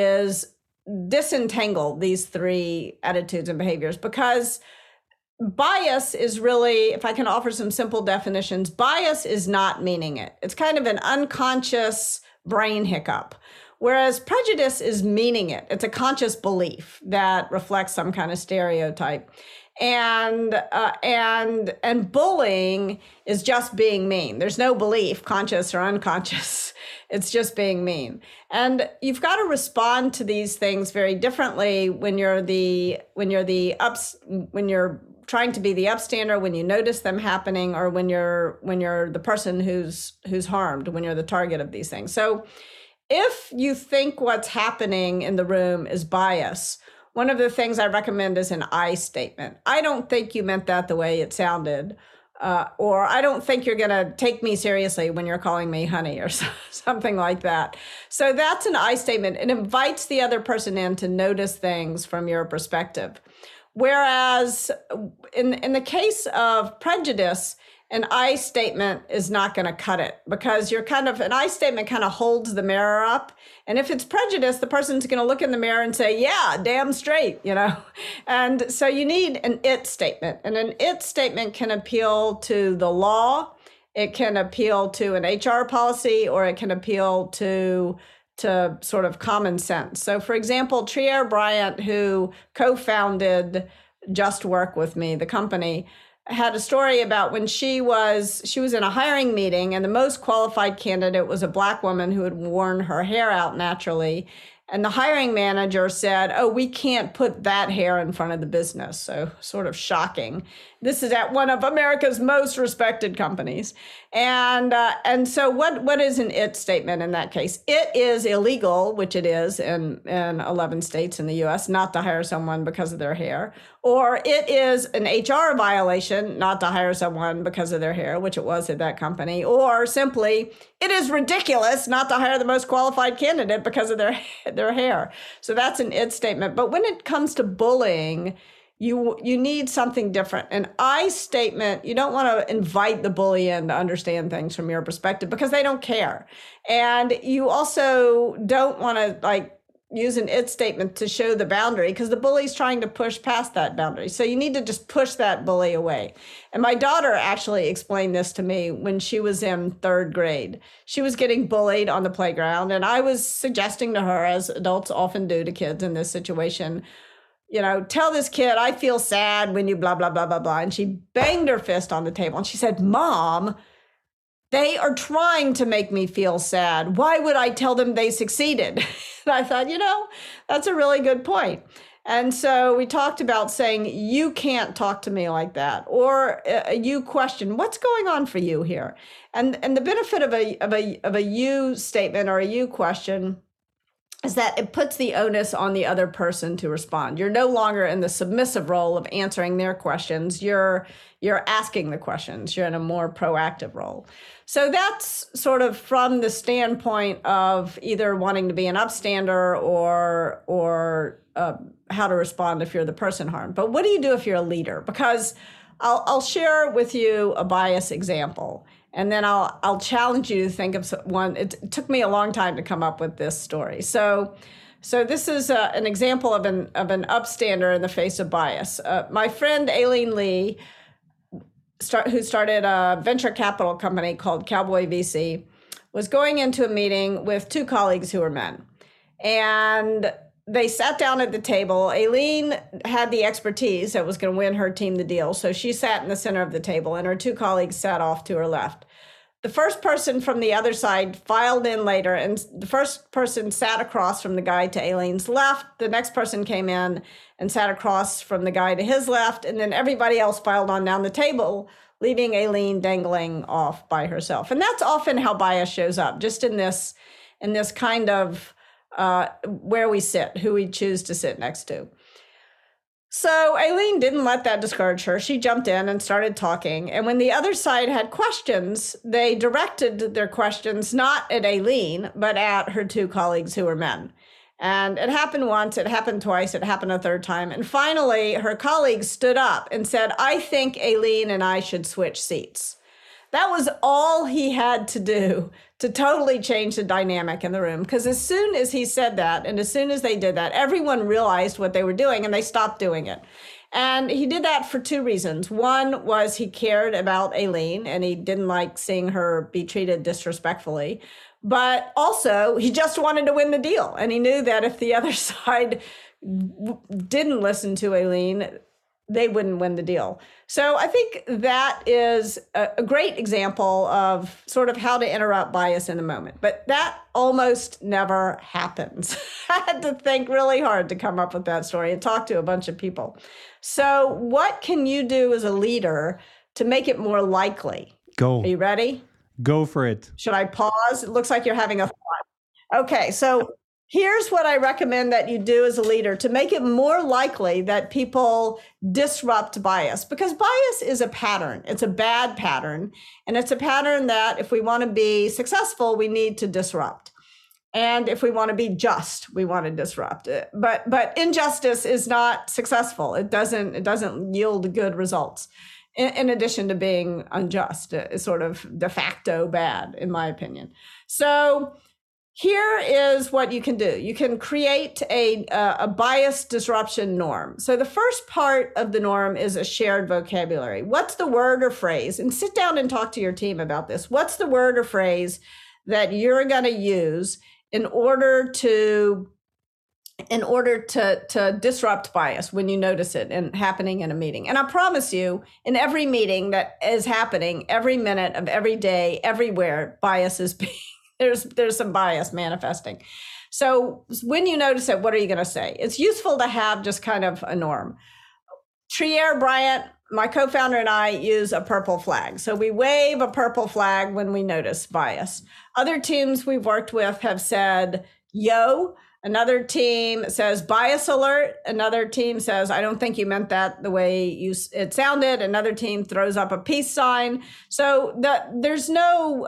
disentangle these three attitudes and behaviors, because bias is really, if I can offer some simple definitions, bias is not meaning it. It's kind of an unconscious brain hiccup, whereas prejudice is meaning it. It's a conscious belief that reflects some kind of stereotype. And bullying is just being mean. There's no belief, conscious or unconscious. It's just being mean. And you've got to respond to these things very differently when you're trying to be the upstander, when you notice them happening, or when you're the person who's harmed, when you're the target of these things. So if you think what's happening in the room is bias, one of the things I recommend is an I statement. I don't think you meant that the way it sounded, or I don't think you're going to take me seriously when you're calling me honey, or something like that. So that's an I statement. It invites the other person in to notice things from your perspective. Whereas in the case of prejudice, an I statement is not going to cut it, because an I statement kind of holds the mirror up. And if it's prejudice, the person's going to look in the mirror and say, yeah, damn straight, And so you need an it statement. And an it statement can appeal to the law. It can appeal to an HR policy, or it can appeal to sort of common sense. So for example, Trier Bryant, who co-founded Just Work with me, the company, had a story about when she was in a hiring meeting, and the most qualified candidate was a Black woman who had worn her hair out naturally. And the hiring manager said, oh, we can't put that hair in front of the business. So sort of shocking. This is at one of America's most respected companies. And so what is an it statement in that case? It is illegal, which it is in 11 states in the US, not to hire someone because of their hair. Or it is an HR violation not to hire someone because of their hair, which it was at that company. Or simply, it is ridiculous not to hire the most qualified candidate because of their hair. So that's an it statement. But when it comes to bullying, you need something different. An I statement, you don't want to invite the bully in to understand things from your perspective, because they don't care. And you also don't want to use an it statement to show the boundary, because the bully's trying to push past that boundary. So you need to just push that bully away. And my daughter actually explained this to me when she was in 3rd grade. She was getting bullied on the playground, and I was suggesting to her, as adults often do to kids in this situation, tell this kid, I feel sad when you blah, blah, blah, blah, blah. And she banged her fist on the table and she said, Mom, they are trying to make me feel sad. Why would I tell them they succeeded? And I thought, that's a really good point. And so we talked about saying, you can't talk to me like that, or you question, what's going on for you here? And the benefit of a you statement or a you question is that it puts the onus on the other person to respond. You're no longer in the submissive role of answering their questions. You're asking the questions. You're in a more proactive role. So that's sort of from the standpoint of either wanting to be an upstander or how to respond if you're the person harmed. But what do you do if you're a leader? Because I'll share with you a bias example. And then I'll challenge you to think of one. It took me a long time to come up with this story. So this is an example of an upstander in the face of bias. My friend Aileen Lee, who started a venture capital company called Cowboy VC, was going into a meeting with 2 colleagues who were men. And they sat down at the table. Aileen had the expertise that was going to win her team the deal. So she sat in the center of the table, and her 2 colleagues sat off to her left. The first person from the other side filed in later, and the first person sat across from the guy to Aileen's left. The next person came in and sat across from the guy to his left, and then everybody else filed on down the table, leaving Aileen dangling off by herself. And that's often how bias shows up, just in this kind of where we sit, who we choose to sit next to. So Aileen didn't let that discourage her. She jumped in and started talking. And when the other side had questions, they directed their questions not at Aileen, but at her 2 colleagues who were men. And it happened once, it happened twice, it happened a 3rd time. And finally, her colleagues stood up and said, I think Aileen and I should switch seats. That was all he had to do to totally change the dynamic in the room. Because as soon as he said that, and as soon as they did that, everyone realized what they were doing and they stopped doing it. And he did that for 2 reasons. One was he cared about Aileen and he didn't like seeing her be treated disrespectfully. But also, he just wanted to win the deal. And he knew that if the other side didn't listen to Aileen, they wouldn't win the deal. So I think that is a great example of sort of how to interrupt bias in the moment. But that almost never happens. I had to think really hard to come up with that story and talk to a bunch of people. So what can you do as a leader to make it more likely? Go. Are you ready? Go for it. Should I pause? It looks like you're having a thought. Okay, so here's what I recommend that you do as a leader to make it more likely that people disrupt bias, because bias is a pattern. It's a bad pattern. And it's a pattern that if we want to be successful, we need to disrupt. And if we want to be just, we want to disrupt it. But injustice is not successful. It doesn't yield good results. In addition to being unjust, it's sort of de facto bad, in my opinion. So here is what you can do. You can create a bias disruption norm. So the first part of the norm is a shared vocabulary. What's the word or phrase? And sit down and talk to your team about this. What's the word or phrase that you're going to use in order to disrupt bias when you notice it and happening in a meeting? And I promise you, in every meeting that is happening, every minute of every day, everywhere, bias is being there's some bias manifesting. So when you notice it, what are you going to say? It's useful to have just kind of a norm. Trier Bryant, my co-founder, and I use a purple flag. So we wave a purple flag when we notice bias. Other teams we've worked with have said, yo. Another team says bias alert. Another team says, I don't think you meant that the way it sounded. Another team throws up a peace sign. So there's no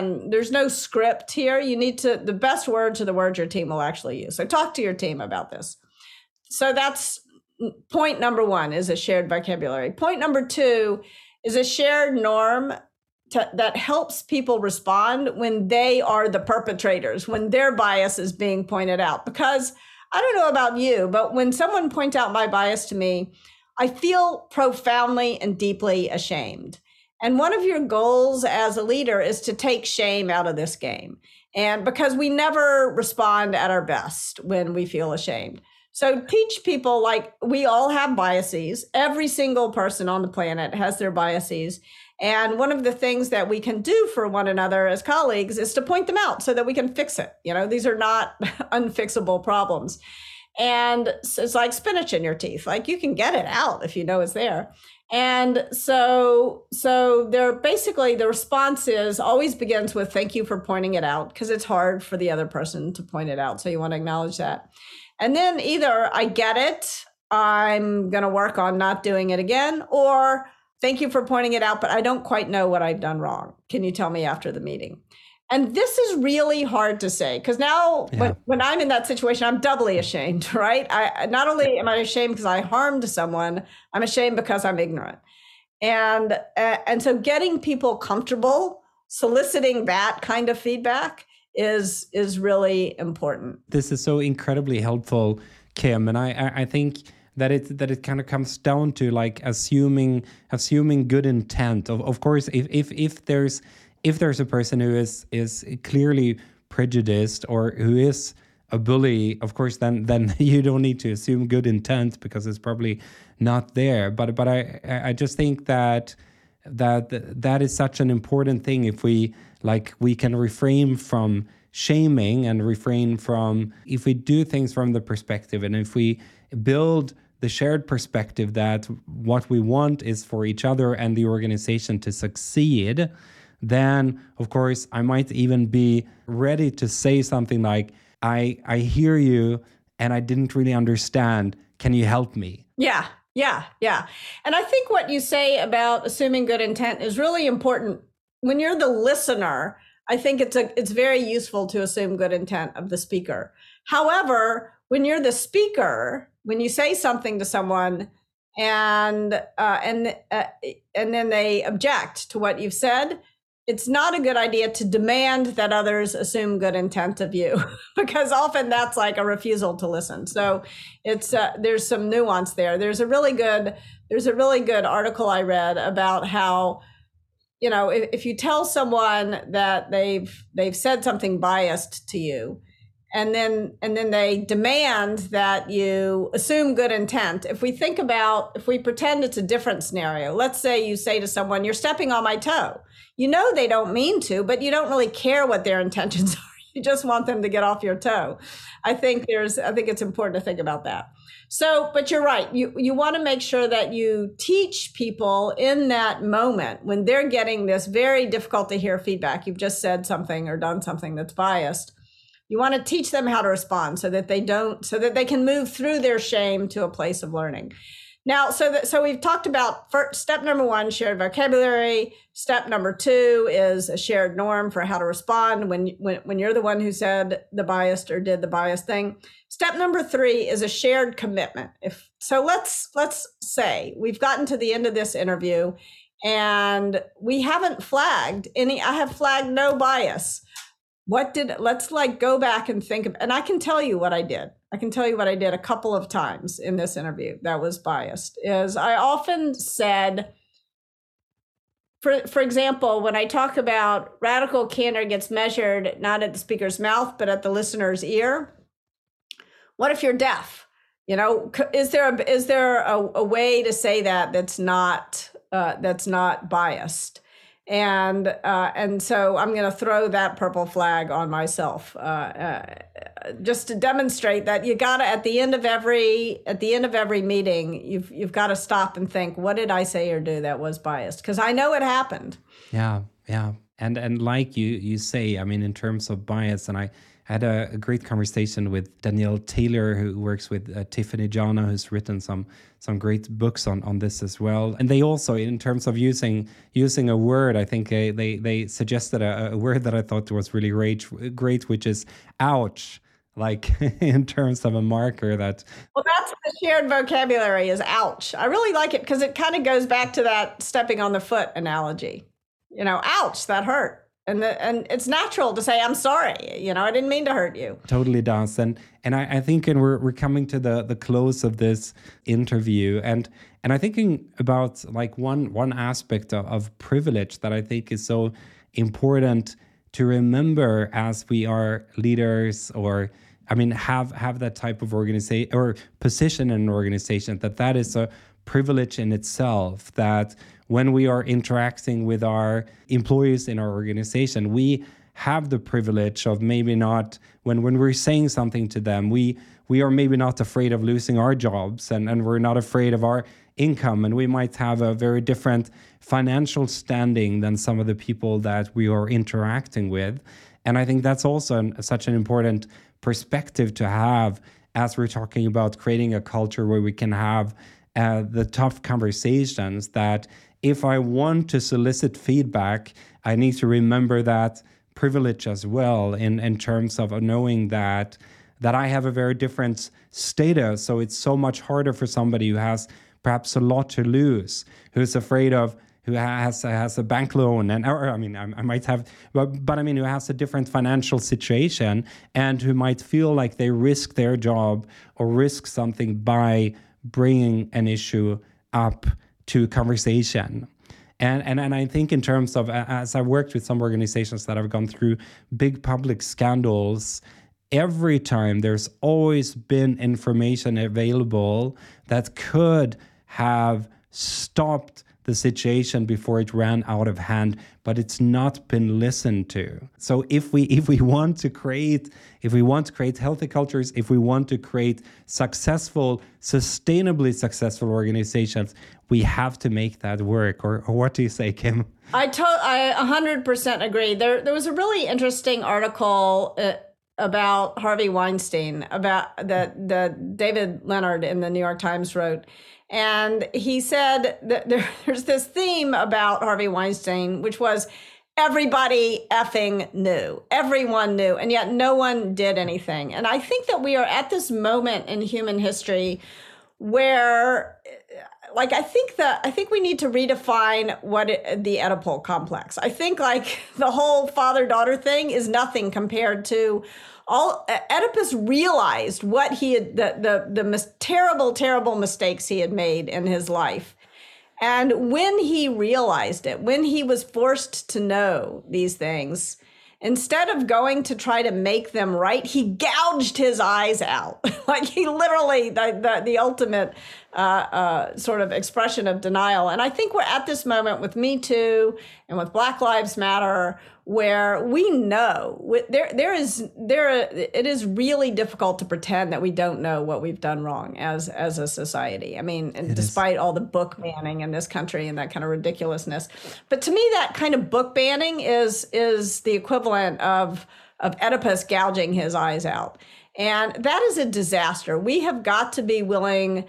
script here. You need the best words are the words your team will actually use. So talk to your team about this. So that's point number one, is a shared vocabulary. Point number two is a shared norm that helps people respond when they are the perpetrators, when their bias is being pointed out. Because I don't know about you, but when someone points out my bias to me, I feel profoundly and deeply ashamed. And one of your goals as a leader is to take shame out of this game. And because we never respond at our best when we feel ashamed. So teach people, like, we all have biases. Every single person on the planet has their biases. And one of the things that we can do for one another as colleagues is to point them out so that we can fix it. These are not unfixable problems. And it's like spinach in your teeth. Like, you can get it out if you know it's there. And so they're basically, the response is always begins with thank you for pointing it out, because it's hard for the other person to point it out. So you want to acknowledge that. And then either I get it, I'm going to work on not doing it again, or thank you for pointing it out, but I don't quite know what I've done wrong. Can you tell me after the meeting? And this is really hard to say, because now when I'm in that situation, I'm doubly ashamed, right? I not only am I ashamed because I harmed someone, I'm ashamed because I'm ignorant. And so getting people comfortable soliciting that kind of feedback is really important. This is so incredibly helpful, Kim. And I think that it kind of comes down to like assuming good intent. Of course, if there's a person who is clearly prejudiced or who is a bully, of course, then you don't need to assume good intent, because it's probably not there. But I just think that is such an important thing. If we can refrain from shaming and refrain from, if we do things from the perspective, and if we build the shared perspective that what we want is for each other and the organization to succeed, then of course I might even be ready to say something like, I hear you and I didn't really understand. Can you help me? Yeah. And I think what you say about assuming good intent is really important. When you're the listener, I think it's very useful to assume good intent of the speaker. However, when you're the speaker, when you say something to someone and then they object to what you've said, it's not a good idea to demand that others assume good intent of you, because often that's like a refusal to listen. So it's there's some nuance there. There's a really good article I read about how, if you tell someone that they've said something biased to you, and then they demand that you assume good intent. If we pretend it's a different scenario, let's say you say to someone, "You're stepping on my toe." You know they don't mean to, but you don't really care what their intentions are. You just want them to get off your toe. I think it's important to think about that. So, but you're right. You want to make sure that you teach people in that moment when they're getting this very difficult to hear feedback. You've just said something or done something that's biased. You want to teach them how to respond so that they can move through their shame to a place of learning. Now, so we've talked about step number 1, shared vocabulary. Step number 2 is a shared norm for how to respond when you're the one who said the biased or did the biased thing. Step number 3 is a shared commitment. Let's say we've gotten to the end of this interview and we haven't flagged any. I have flagged no bias. Let's go back and think of, and I can tell you what I did. I can tell you what I did a couple of times in this interview that was biased. Is I often said, for example, when I talk about radical candor gets measured not at the speaker's mouth, but at the listener's ear. What if you're deaf? Is there a way to say that's not biased? And so I'm going to throw that purple flag on myself, just to demonstrate that you got to at the end of every meeting, you've got to stop and think, what did I say or do that was biased? Because I know it happened. Yeah. And like you say, I mean, in terms of bias, and I had a great conversation with Danielle Taylor, who works with Tiffany Jana, who's written some great books on this as well. And they also, in terms of using a word, I think they suggested a word that I thought was really great, which is ouch. Like in terms of a marker that... Well, that's the shared vocabulary is ouch. I really like it because it kind of goes back to that stepping on the foot analogy. Ouch, that hurt. And it's natural to say, I'm sorry, I didn't mean to hurt you. Totally does. And I think, and we're coming to the close of this interview. And I'm thinking about like one aspect of privilege that I think is so important to remember as we are leaders or, have that type of organization or position in an organization, that is a privilege in itself, that when we are interacting with our employees in our organization, we have the privilege of maybe not, when we're saying something to them, we are maybe not afraid of losing our jobs and we're not afraid of our income, and we might have a very different financial standing than some of the people that we are interacting with. And I think that's also such an important perspective to have as we're talking about creating a culture where we can have the tough conversations, that if I want to solicit feedback, I need to remember that privilege as well in terms of knowing that I have a very different status. So it's so much harder for somebody who has perhaps a lot to lose, who has a bank loan, I might have, but who has a different financial situation and who might feel like they risk their job or risk something by bringing an issue up to conversation. And I think in terms of, as I've worked with some organizations that have gone through big public scandals, every time there's always been information available that could have stopped the situation before it ran out of hand, but it's not been listened to. So if we want to create healthy cultures, if we want to create sustainably successful organizations, we have to make that work. Or what do you say, Kim? I 100% agree. There was a really interesting article about Harvey Weinstein that David Leonard in the New York Times wrote. And he said that there's this theme about Harvey Weinstein, which was everybody effing knew. Everyone knew, and yet no one did anything. And I think that we are at this moment in human history where, I think we need to redefine the Oedipal complex. I think the whole father-daughter thing is nothing compared to Oedipus realized what he had, the terrible mistakes he had made in his life. And when he realized it, when he was forced to know these things, instead of going to try to make them right, he gouged his eyes out. Like he literally, the ultimate sort of expression of denial. And I think we're at this moment with Me Too and with Black Lives Matter, where we know it is really difficult to pretend that we don't know what we've done wrong as a society. I mean, and despite all the book banning in this country and that kind of ridiculousness. But to me, that kind of book banning is the equivalent of Oedipus gouging his eyes out. And that is a disaster. We have got to be willing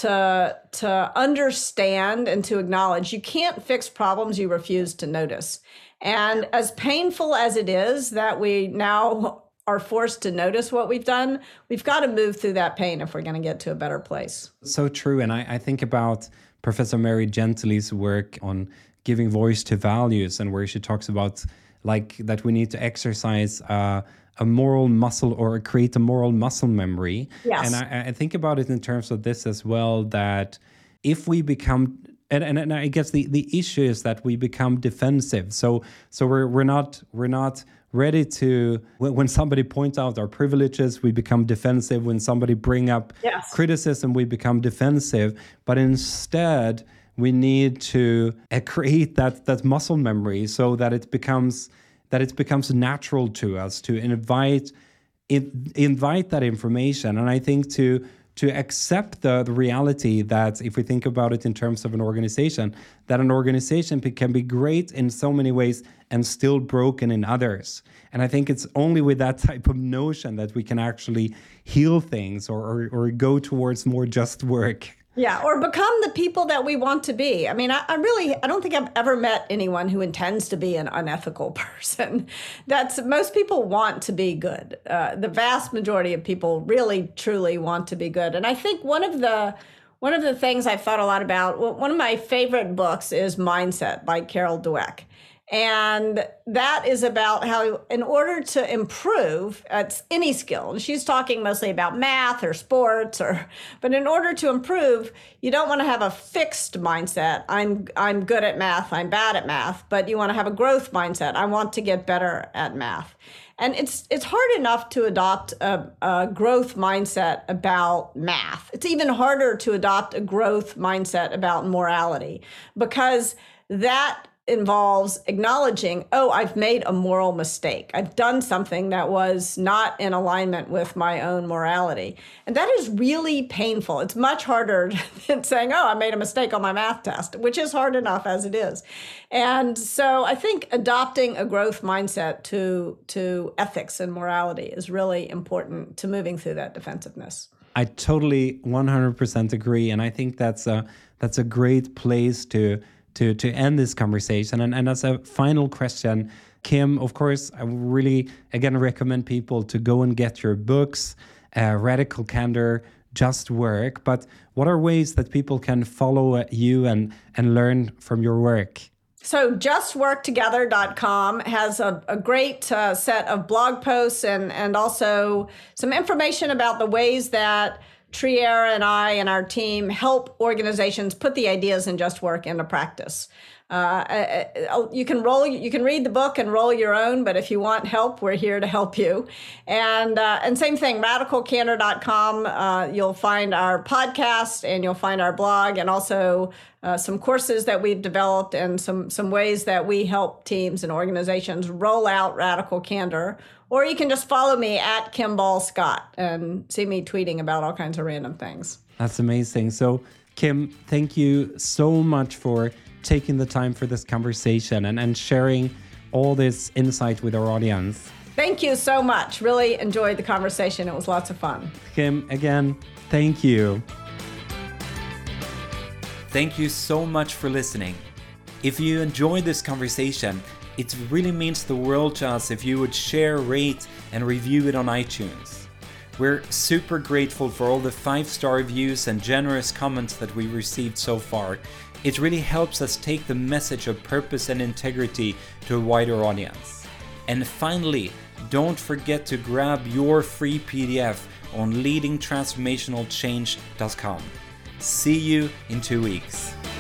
to understand and to acknowledge you can't fix problems you refuse to notice. And as painful as it is that we now are forced to notice what we've done, we've got to move through that pain if we're going to get to a better place. So true. And I think about Professor Mary Gently's work on giving voice to values, and where she talks about like that we need to exercise a moral muscle, or create a moral muscle memory. Yes. And I think about it in terms of this as well, that if we become, and I guess the issue is that we become defensive. So we're not ready to, when somebody points out our privileges, we become defensive. When somebody bring up criticism, we become defensive. But instead, we need to create that muscle memory so that it becomes natural to us to invite that information. And I think to accept the reality that, if we think about it in terms of an organization, that an organization can be great in so many ways and still broken in others. And I think it's only with that type of notion that we can actually heal things or go towards more just work. Yeah, or become the people that we want to be. I mean, I don't think I've ever met anyone who intends to be an unethical person. Most people want to be good. The vast majority of people really, truly want to be good. And I think one of the things I've thought a lot about, one of my favorite books is Mindset by Carol Dweck. And that is about how, in order to improve at any skill, and she's talking mostly about math or sports, but in order to improve, you don't want to have a fixed mindset. I'm good at math, I'm bad at math, but you want to have a growth mindset. I want to get better at math. And it's hard enough to adopt a growth mindset about math. It's even harder to adopt a growth mindset about morality, because that involves acknowledging, I've made a moral mistake. I've done something that was not in alignment with my own morality. And that is really painful. It's much harder than saying, I made a mistake on my math test, which is hard enough as it is. And so I think adopting a growth mindset to ethics and morality is really important to moving through that defensiveness. I totally 100% agree. And I think that's a great place to end this conversation. And as a final question, Kim, of course, I really, again, recommend people to go and get your books, Radical Candor, Just Work. But what are ways that people can follow you and learn from your work? So justworktogether.com has a great set of blog posts and also some information about the ways that Trier and I and our team help organizations put the ideas in Just Work into practice. You can read the book and roll your own, but if you want help, we're here to help you. And same thing, radicalcandor.com. You'll find our podcast and you'll find our blog, and also some courses that we've developed and some ways that we help teams and organizations roll out Radical Candor. Or you can just follow me at Kim Ball Scott and see me tweeting about all kinds of random things. That's amazing. So, Kim, thank you so much for taking the time for this conversation and sharing all this insight with our audience. Thank you so much. Really enjoyed the conversation. It was lots of fun. Kim, again, thank you. Thank you so much for listening. If you enjoyed this conversation, it really means the world to us if you would share, rate, and review it on iTunes. We're super grateful for all the 5-star reviews and generous comments that we received so far. It really helps us take the message of purpose and integrity to a wider audience. And finally, don't forget to grab your free PDF on leadingtransformationalchange.com. See you in 2 weeks.